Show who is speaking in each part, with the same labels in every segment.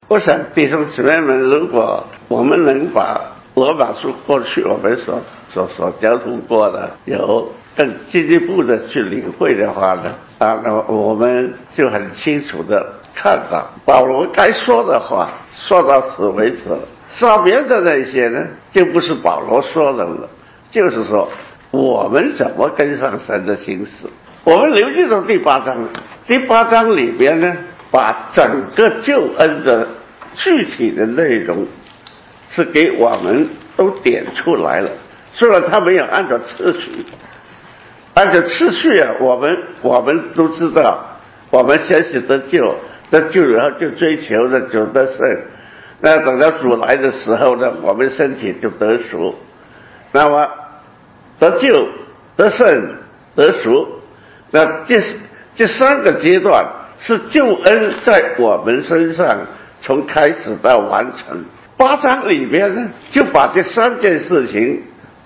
Speaker 1: 我想弟兄姊妹们，如果我们能把罗马书过去我们所交通过的有更进一步的去领会的话呢，那我们就很清楚的看到保罗该说的话说到此为止了，上面的那些呢就不是保罗说的了，就是说我们怎么跟上神的心思。我们留意到第8章，第8章里边呢把整个救恩的具体的内容是给我们都点出来了，虽然他没有按照次序，按照次序啊，我们都知道，我们先是得救，然后就追求着主得胜，那等到主来的时候呢，我们身体就得赎，那么得救、得胜、得赎，那这3个阶段是救恩在我们身上从开始到完成。8章里面呢，就把这3件事情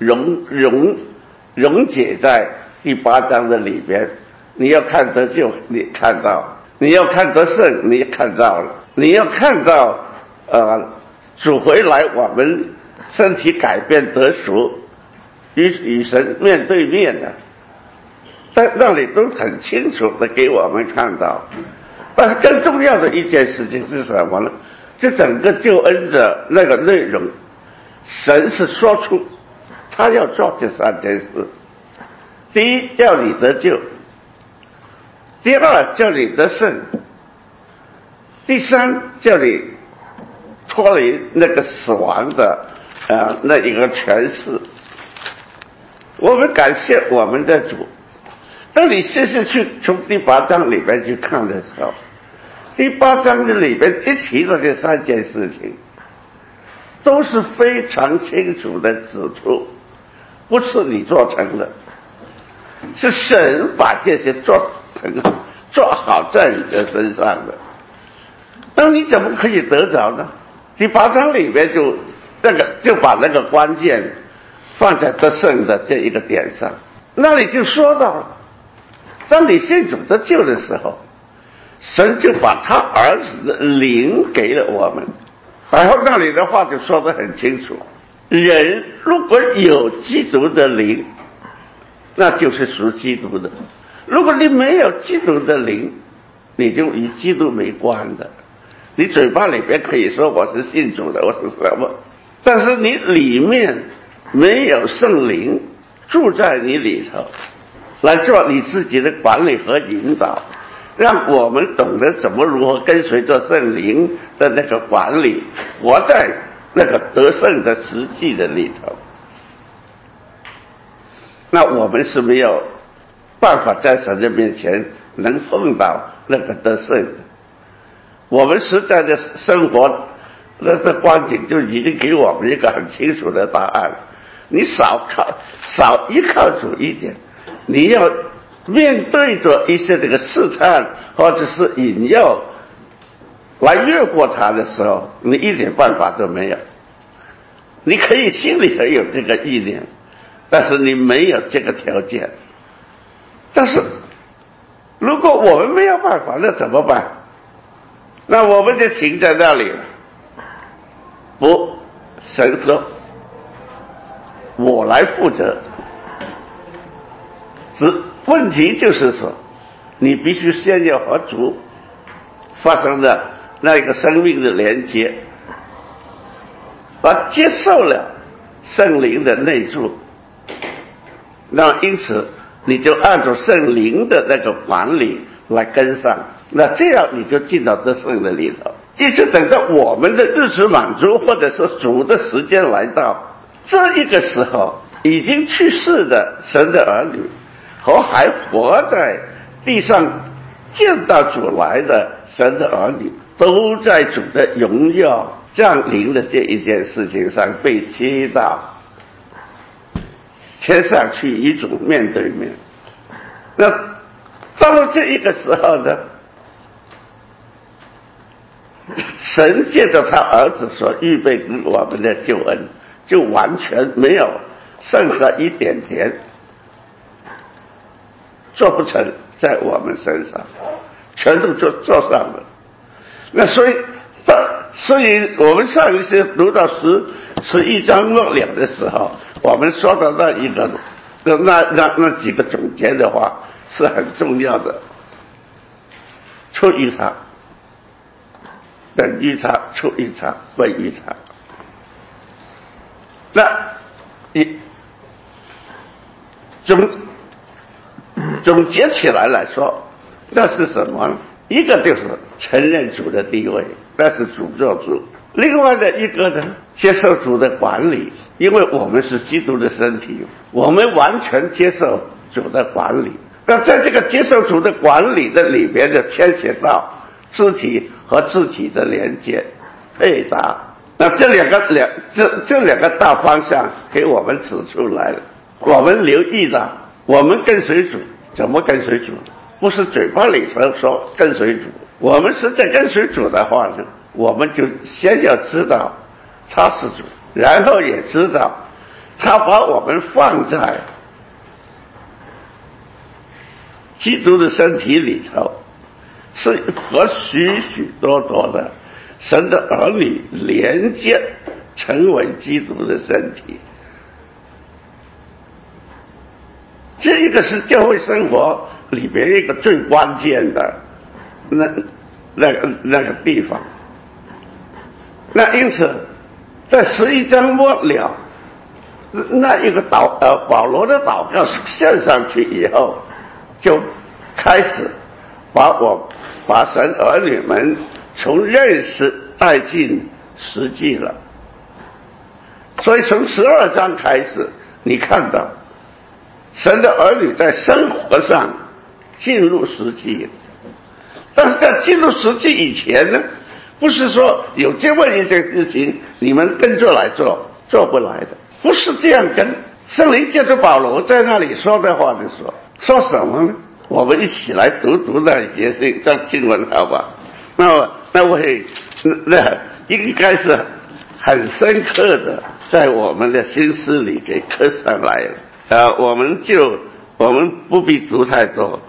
Speaker 1: 溶解在第8章的里边。你要看得救，你看到；你要看得胜，你看到了；你要看到主回来，我们身体改变得赎，与神面对面的，在那里都很清楚的给我们看到。但是更重要的一件事情是什么呢？这整个救恩的那个内容，神是说出他要做这3件事。第一，叫你得救；第二，叫你得胜；第三，叫你脱离那个死亡的那一个权势。我们感谢我们的主。当你试试去从第8章里边去看的时候，第8章的里边一提到这3件事情，都是非常清楚的指出，不是你做成的，是神把这些做好在你的身上的。那你怎么可以得着呢？第8章里边就把那个关键放在得胜的这一个点上，那里就说到了，当你信主得救的时候，神就把他儿子的灵给了我们。然后那里的话就说得很清楚，人如果有基督的灵，那就是属基督的；如果你没有基督的灵，你就与基督没关的。你嘴巴里边可以说我是信主的，我是什么，但是你里面没有圣灵住在你里头，来做你自己的管理和引导，让我们懂得如何跟随着圣灵的那个管理，活在那个得胜的实际的里头。那我们是没有办法在神的面前能碰到那个得胜的。我们实在的生活那光景就已经给我们一个很清楚的答案。你少依靠主一点，你要面对着一些这个试探或者是引诱来越过它的时候，你一点办法都没有。你可以心里很有这个意念，但是你没有这个条件。但是如果我们没有办法，那怎么办？那我们就停在那里了。不，神说我来负责。问题就是说，你必须先要和主发生的那个生命的连接，而接受了圣灵的内住，那因此你就按照圣灵的那个管理来跟上，那这样你就进到得胜的里头。一直等到我们的日子满足，或者说主的时间来到，这一个时候已经去世的神的儿女和还活在地上见到主来的神的儿女，都在主的荣耀降临的这一件事情上被接到天上去与主面对面。那到了这一个时候呢，神借着他儿子所预备给我们的救恩，就完全没有剩下一点点做不成在我们身上，全都做上了。那所以所以我们上一次读到11章末了的时候，我们说到那几个总结的话是很重要的。出于他，等于他，出于他，归于他。那总结起来说，那是什么呢？一个就是承认主的地位，那是主做主；另外的一个呢，接受主的管理，因为我们是基督的身体，我们完全接受主的管理。那在这个接受主的管理的里边，就牵扯到肢体和肢体的连接、配搭。那这两个大方向给我们指出来了。我们留意到，我们跟随主，怎么跟随主？不是嘴巴里说跟随主，我们实在跟随主的话呢，我们就先要知道他是主，然后也知道他把我们放在基督的身体里头，是和许许多多的神的儿女连接，成为基督的身体。这一个是教会生活里边一个最关键的那个地方。那因此在11章末了，那一个保罗的祷告献上去以后，就开始把神儿女们从认识带进实际了。所以从12章开始，你看到神的儿女在生活上进入实际，但是在进入实际以前呢，不是说有这么一件事情你们跟着来做不来的，不是这样跟。圣灵借着保罗在那里说的话就说什么呢？我们一起来读那节经文好吧？那应该是很深刻的在我们的心思里给刻上来了。我们不必读太多，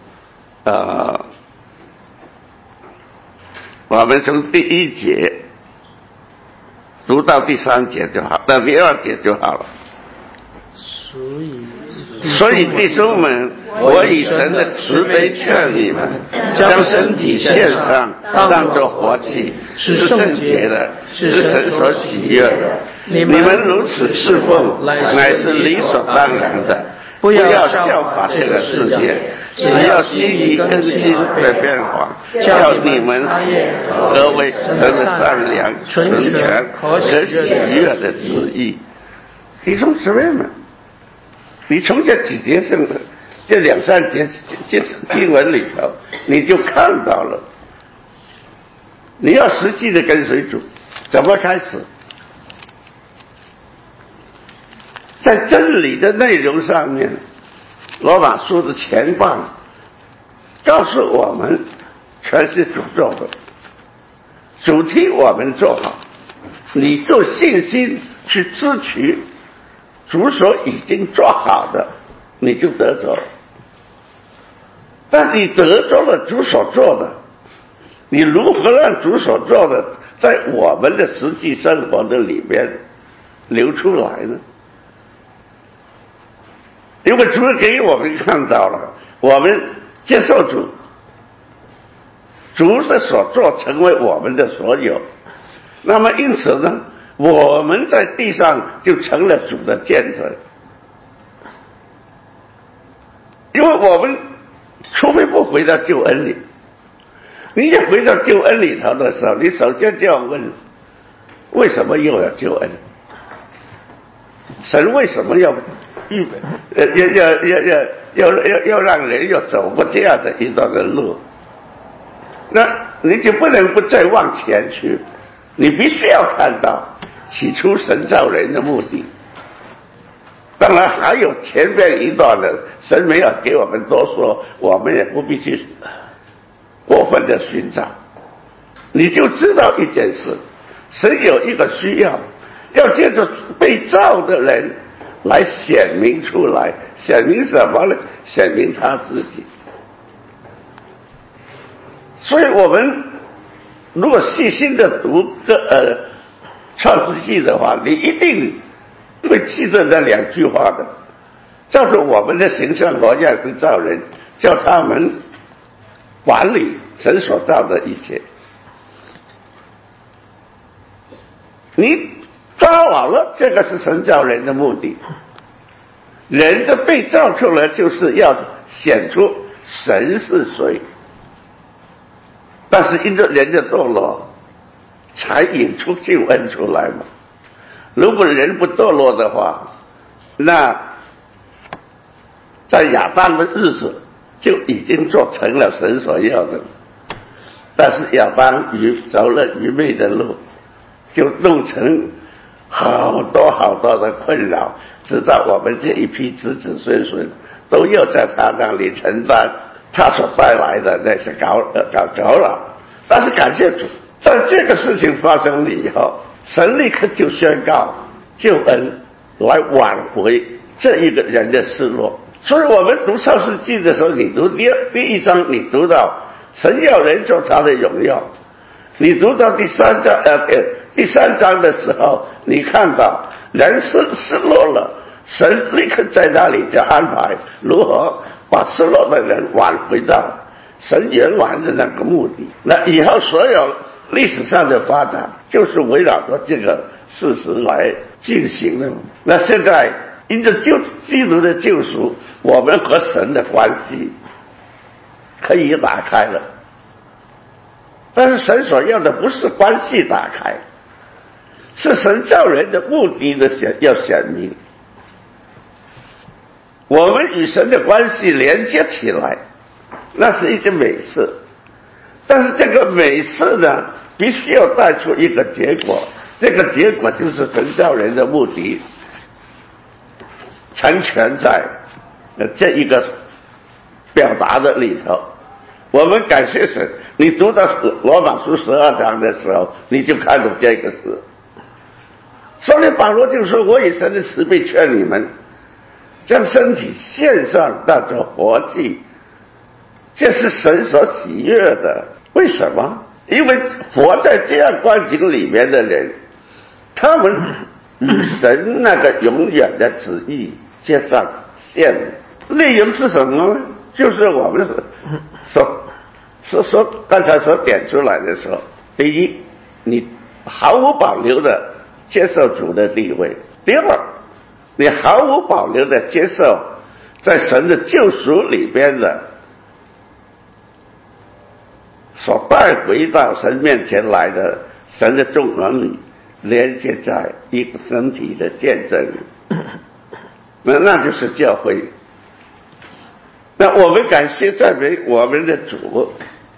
Speaker 1: 我们从第1节读到第3节就好，到第2节就好了。所以弟兄们，我以神的慈悲劝你们，将身体献上，当作活祭，是圣洁的，是神所喜悦的。你们如此侍奉，乃是理所当然的。不要效法这个世界，只要心意更新的变化，叫你们何为神的善良、纯全和喜悦的旨意。弟兄姊妹们，你从这几节圣的这2-3节经文里头，你就看到了，你要实际的跟随主，怎么开始？在真理的内容上面，罗马书的前半告诉我们，全是主做的，主替我们做好，你做信心去支取主所已经做好的，你就得着了。但你得着了主所做的，你如何让主所做的在我们的实际生活的里面流出来呢？因为主给我们看到了，我们接受主的所做成为我们的所有，那么因此呢，我们在地上就成了主的见证。因为我们除非不回到救恩里，你一回到救恩里头的时候，你首先就要问，为什么又要救恩？神为什么要让人要走过这样的一段的路？那你就不能不再往前去，你必须要看到起初神造人的目的。当然还有前面一段的，神没有给我们多说，我们也不必去过分的寻找。你就知道一件事，神有一个需要借着被造的人来显明出来。显明什么呢？显明他自己。所以我们如果细心的读创世纪的话，你一定会记得那2句话的，照着我们的形象和样式造人，叫他们管理神所造的一切。你抓牢了，这个是神造人的目的。人的被造出来，就是要显出神是谁。但是因着人的堕落，才引出救恩出来嘛。如果人不堕落的话，那在亚当的日子就已经做成了神所要的。但是亚当走了愚昧的路，就弄成好多好多的困扰，直到我们这一批子子孙孙都要在他那里承担他所带来的那些搞扰。但是感谢主，在这个事情发生了以后，神立刻就宣告救恩来挽回这一个人的失落。所以我们读创世纪的时候，你读第1章，你读到神要人做他的荣耀，你读到第3章的时候，你看到人失落了，神立刻在那里就安排如何把失落的人挽回到神原来的那个目的。那以后所有历史上的发展就是围绕着这个事实来进行的。那现在因着基督的救赎，我们和神的关系可以打开了。但是神所要的不是关系打开，是神造人的目的要显明。我们与神的关系连接起来，那是一件美事。但是这个美事呢，必须要带出一个结果，这个结果就是神造人的目的成全在这一个表达的里头。我们感谢神，你读到罗马书12章的时候，你就看到这个事。所以保罗就说，我以神的慈悲劝你们，将身体献上当作活祭，这是神所喜悦的。为什么？因为活在这样光景里面的人，他们与神那个永远的旨意接上线。内容是什么呢？就是我们刚才所点出来的时候，第一，你毫无保留的接受主的地位；第二，你毫无保留的接受在神的救赎里边的所带回到神面前来的神的众儿女，连接在一个身体的见证里，那就是教会。那我们感谢赞美我们的主，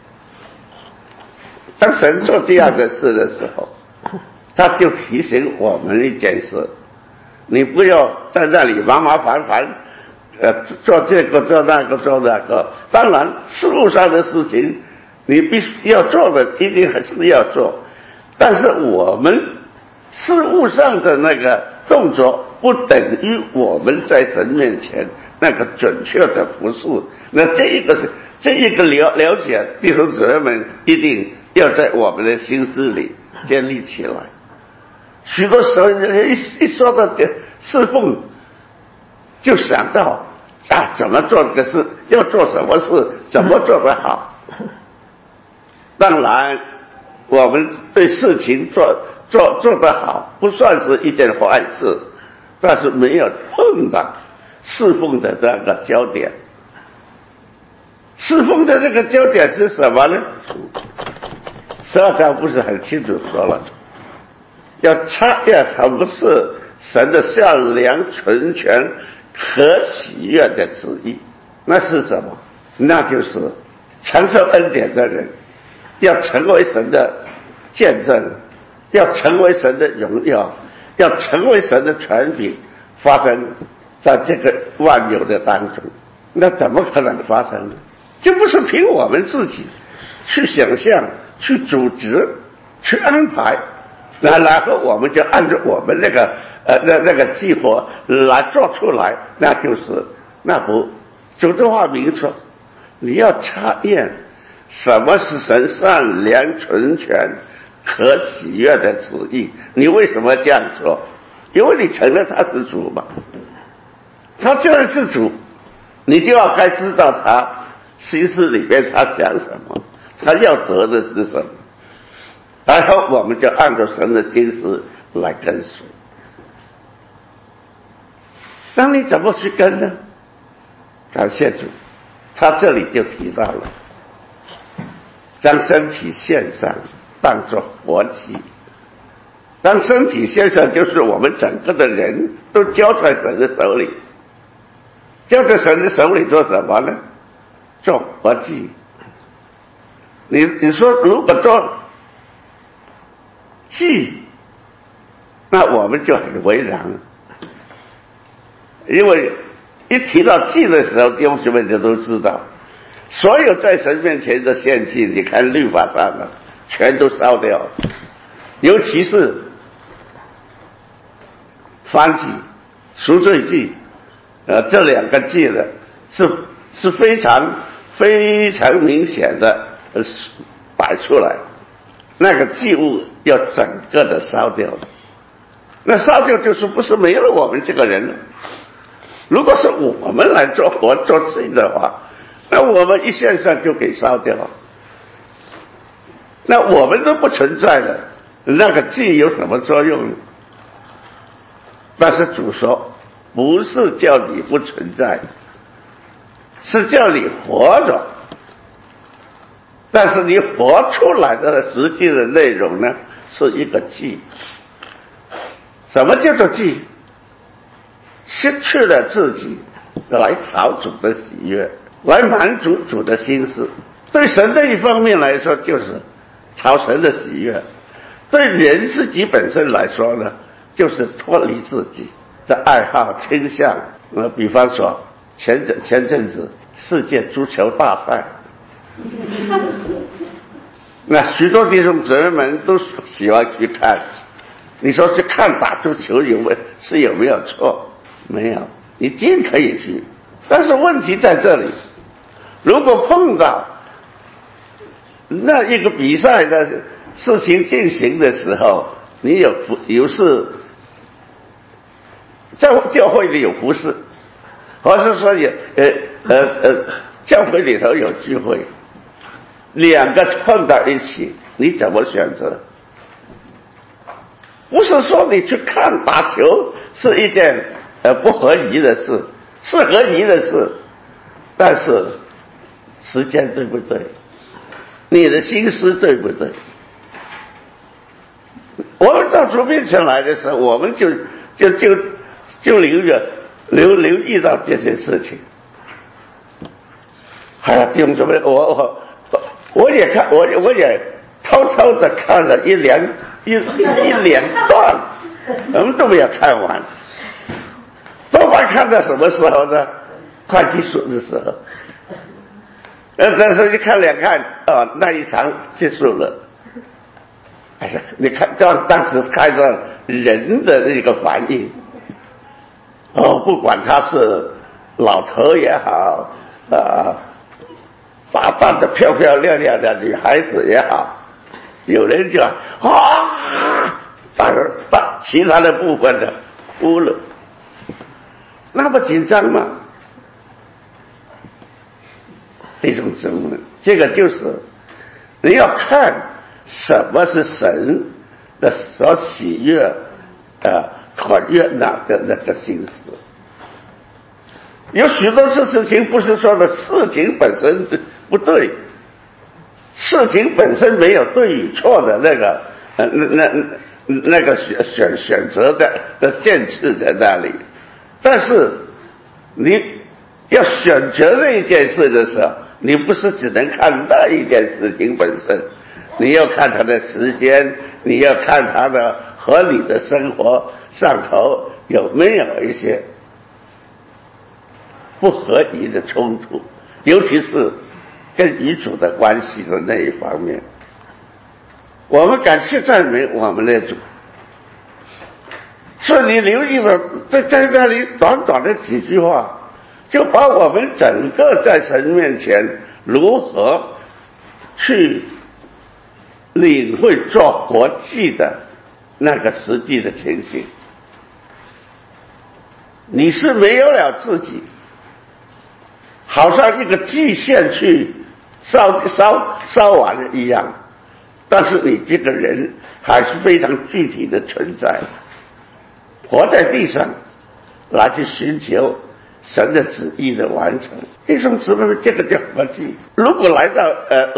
Speaker 1: 当神做这样的事的时候，他就提醒我们一件事：你不要在那里麻麻烦烦，做这个做那个做那个。当然，事务上的事情你必须要做的，一定还是要做。但是我们事务上的那个动作，不等于我们在神面前那个准确的服侍。那这一个了解，弟兄姊妹们一定要在我们的心智里建立起来。许多时候一说到侍奉，就想到怎么做这个事，要做什么事，怎么做得好。当然我们对事情做得好不算是一件坏事，但是没有碰到侍奉的那个焦点。侍奉的那个焦点是什么呢？12章不是很清楚说了，要查验什么是神的善良、纯全和喜悦的旨意。那是什么？那就是承受恩典的人要成为神的见证，要成为神的荣耀，要成为神的权柄，发生在这个万有的当中。那怎么可能发生呢？就不是凭我们自己去想象、去组织、去安排，然后我们就按照我们那个计划来做出来，那不主的话明说，你要查验什么是神善良纯全可喜悦的旨意？你为什么这样说？因为你承认他是主嘛，他既然是主，你就要该知道他心思里面他想什么，他要得的是什么，然后我们就按照神的心思来跟随。那你怎么去跟呢？感谢主，他这里就提到了将身体献上当作活祭。当身体献上，就是我们整个的人都交在神的手里。交在神的手里做什么呢？做活祭。你说如果做祭，那我们就很为难了，因为一提到祭的时候，弟兄姊妹就都知道，所有在神面前的献祭，你看律法上的全都烧掉了，尤其是燔祭、赎罪祭，这两个祭呢是非常非常明显的摆出来，那个祭物要整个的烧掉的。那烧掉就是不是没了我们这个人了。如果是我们来做活做祭的话，那我们一献上就给烧掉，那我们都不存在了，那个祭有什么作用呢？但是主说不是叫你不存在，是叫你活着，但是你活出来的实际的内容呢，是一个祭。什么叫做祭？失去了自己来讨主的喜悦，来满足主的心思。对神的一方面来说就是讨神的喜悦，对人自己本身来说呢，就是脱离自己的爱好倾向。比方说前阵子世界足球大赛，那许多弟兄姊妹们都喜欢去看。你说去看打足球有没有错？没有，你尽可以去。但是问题在这里，如果碰到那一个比赛的事情进行的时候，你有事，在教会里有服事，或是说教会里头有聚会，两个碰到一起，你怎么选择？不是说你去看打球是一件不合宜的事，是合宜的事，但是时间对不对？你的心思对不对？我们到主面前来的时候，我们就留意到这些事情。哎呀，弟兄姊妹，我也看，我也偷偷的看了一两段，我们都没有看完。多半看到什么时候呢？快结束的时候。但是一看两看，那一场结束了。哎呀，你看，当时看到人的那个反应，不管他是老头也好，打扮得漂漂亮亮的女孩子也好，有人就其他的部分的哭了，那么紧张吗？弟兄姊妹，这个就是你要看什么是神的所喜悦可悦纳的那个心思。有许多事情不是说的事情本身不对，事情本身没有对与错的那个选择的限制在那里，但是你要选择那一件事的时候，你不是只能看那一件事情本身，你要看它的时间，你要看它的和你的生活上头有没有一些不合宜的冲突，尤其是跟与主的关系的那一方面。我们感谢赞美我们的主，所以你留意了在那里短短的几句话，就把我们整个在神面前如何去领会做活祭的那个实际的情形。你是没有了自己，好像一个祭献去烧完了一样，但是你这个人还是非常具体的存在，活在地上来去寻求神的旨意的完成。弟兄姊妹，这个叫活祭。如果来到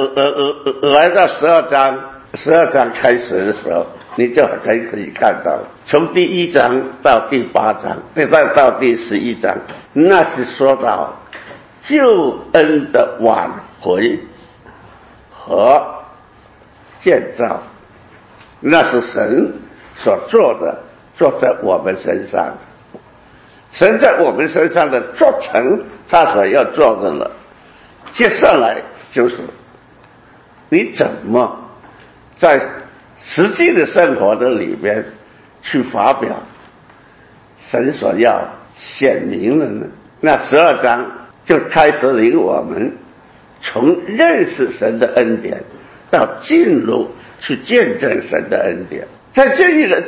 Speaker 1: 12章开始的时候，你就可以看到，从第1章到第8章，再到第11章，那是说到救恩的挽回和建造，那是神所做的，做在我们身上。神在我们身上的做成他所要做的了。接下来就是你怎么在实际的生活的里边去发表神所要显明的呢？那12章就开始领我们从认识神的恩典到进入去见证神的恩典。在这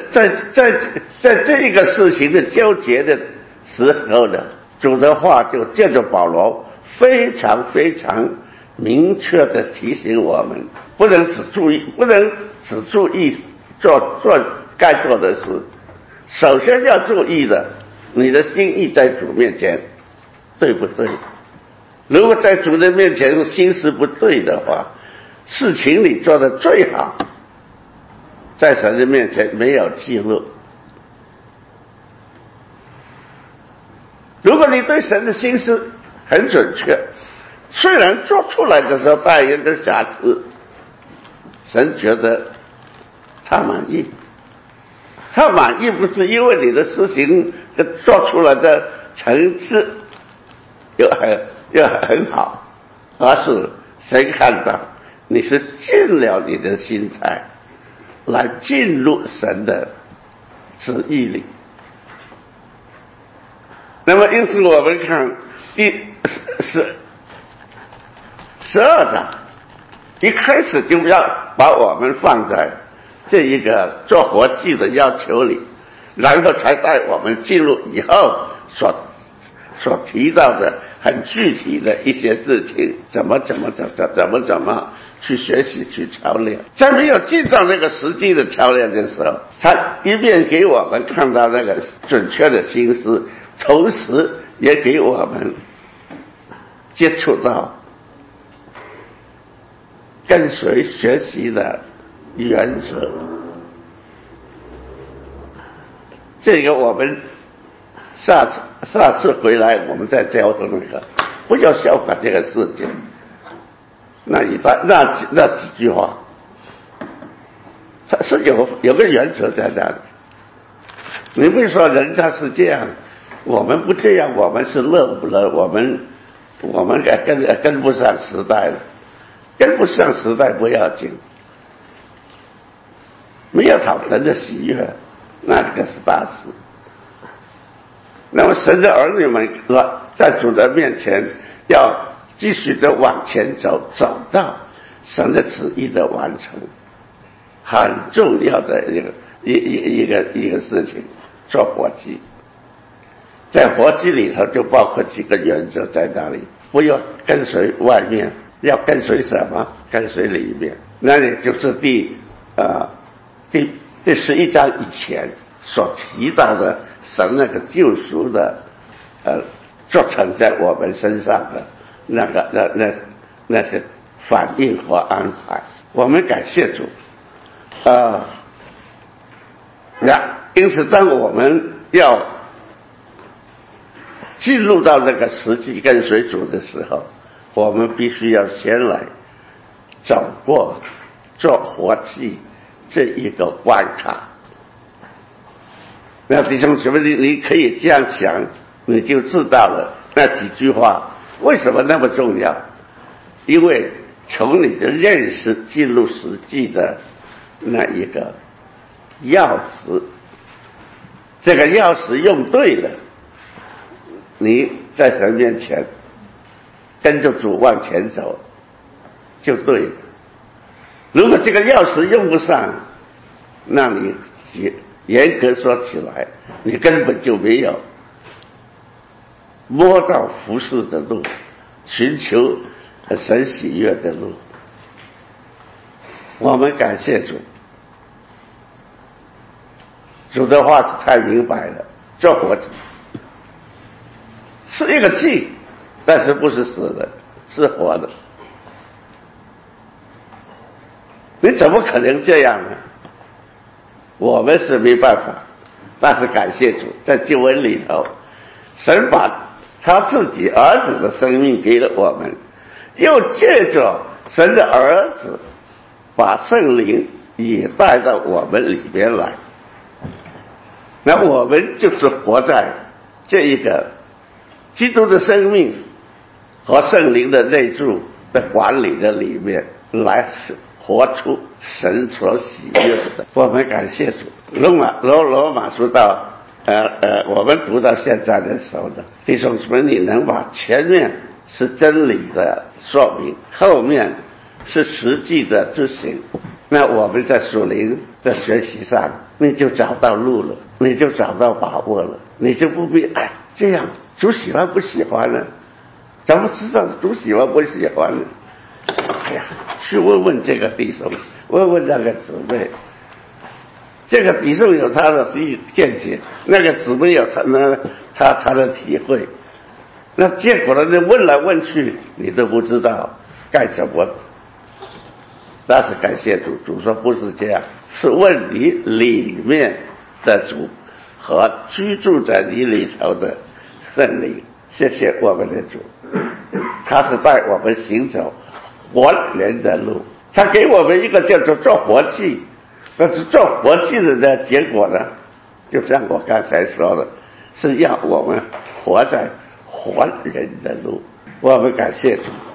Speaker 1: 一个事情的纠结的时候呢，主的话就借着保罗非常非常明确的提醒我们，不能只注意做该做的事，首先要注意的，你的心意在主面前对不对？如果在主的面前心思不对的话，事情你做的最好，在神的面前没有记录。如果你对神的心思很准确，虽然做出来的时候带有的瑕疵，神觉得他满意。他满意不是因为你的事情做出来的层次又很好，而是神看到你是尽了你的心态来进入神的旨意里。那么因此我们看第12章一开始就要把我们放在这一个做活祭的要求里，然后才带我们进入以后所提到的很具体的一些事情，怎么去学习去操练。在没有进到那个实际的操练的时候，他一面给我们看到那个准确的心思，同时也给我们接触到跟随学习的原则。这个我们下次回来我们再教的那个，不要效法这个事情。那几句话，它是有个原则在那里。你不是说人家是这样，我们不这样，我们是乐不乐？我们跟不上时代了，跟不上时代不要紧，没有讨神的喜悦，那个是大事。那么神的儿女们在主的面前要继续的往前走，走到神的旨意的完成，很重要的一个事情。做活祭，在活祭里头就包括几个原则在那里，不要跟随外面，要跟随什么？跟随里面。那里就是第11章以前所提到的神那个救赎的做成在我们身上的那些反应和安排。我们感谢主因此当我们要进入到那个实际跟随主的时候，我们必须要先来走过做活祭这一个关卡。那弟兄姊妹，你可以这样想，你就知道了那几句话为什么那么重要。因为从你的认识进入实际的那一个钥匙，这个钥匙用对了，你在神面前跟着主往前走就对了。 如果这个钥匙用不上，那你严格说起来，你根本就没有摸到服侍的路，寻求神喜悦的路。我们感谢主，主的话是太明白了，做活着是一个祭，但是不是死的，是活的。你怎么可能这样呢？我们是没办法，但是感谢主，在经文里头，神把他自己儿子的生命给了我们，又借着神的儿子把圣灵也带到我们里边来，那我们就是活在这一个基督的生命和圣灵的内住的管理的里面来活出神所喜悦的。我们感谢主。罗马书到我们读到现在的时候呢，弟兄姊妹，你能把前面是真理的说明，后面是实际的执行，那我们在属灵的学习上，你就找到路了，你就找到把握了，你就不必这样主喜欢不喜欢呢？怎么知道主喜欢不喜欢呢？去问问这个弟兄，问问那个姊妹，这个弟兄有他的见解，那个姊妹有他的体会，那结果呢？你问来问去，你都不知道该怎么。但是感谢主，主说不是这样，是问你里面的主和居住在你里头的圣灵。谢谢我们的主，他是带我们行走活人的路，他给我们一个叫做做活祭，但是做活祭的结果呢，就像我刚才说的，是让我们活在活人的路。我们感谢主。